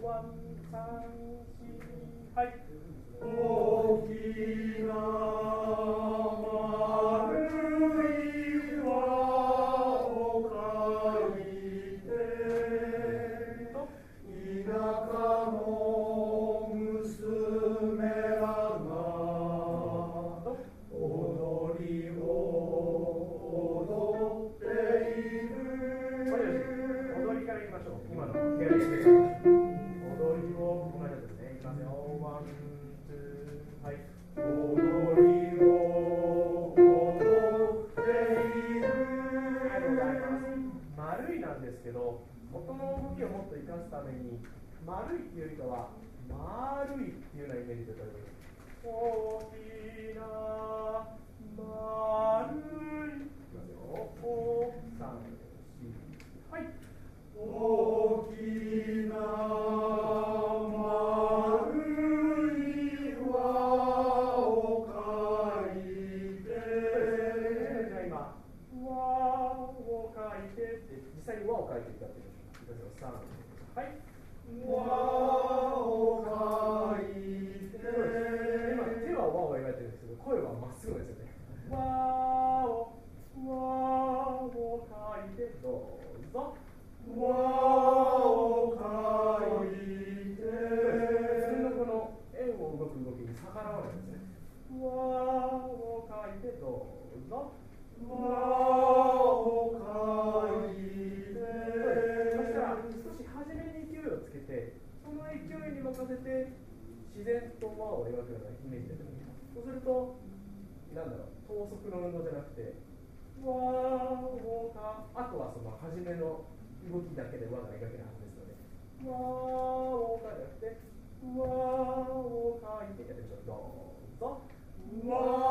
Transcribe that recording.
ワン、三、四、はい。 大きな丸い輪を描いて田舎の娘らが踊りを踊っている。 踊りからいきましょう。今のヘアリスト踊りを今ですね。いきますよ。ワン、ツー、はい。 踊りを踊っている。 ありがとうございます。丸いなんですけど、音の動きをもっと生かすために、丸いっていうよりかは、丸いっていうようなイメージで歌います。大きな丸い。いきますよ。3、4、はい。 大きな丸い輪を描いて。 じゃあ今、輪を描いてって、実際に輪を描いて歌ってみましょう。いきますよ。3、はい。 輪を描いて。 今、手は輪を描いてるんですけど、声はまっすぐですよね。輪を描いて、どうぞ。 輪を描いて。 自分のこの円を動く動きに逆らわないんですね。輪を描いて、どうぞ。 輪を描いて。 そしたら少し初めに勢いをつけて、その勢いに任せて自然と輪を描くようなイメージで。そうすると、なんだろう、等速の運動じゃなくて、輪をあとはその初めの動きだけで輪が描けるはずですので、輪を描いて、輪を描いてやってみましょう。どうぞ。 輪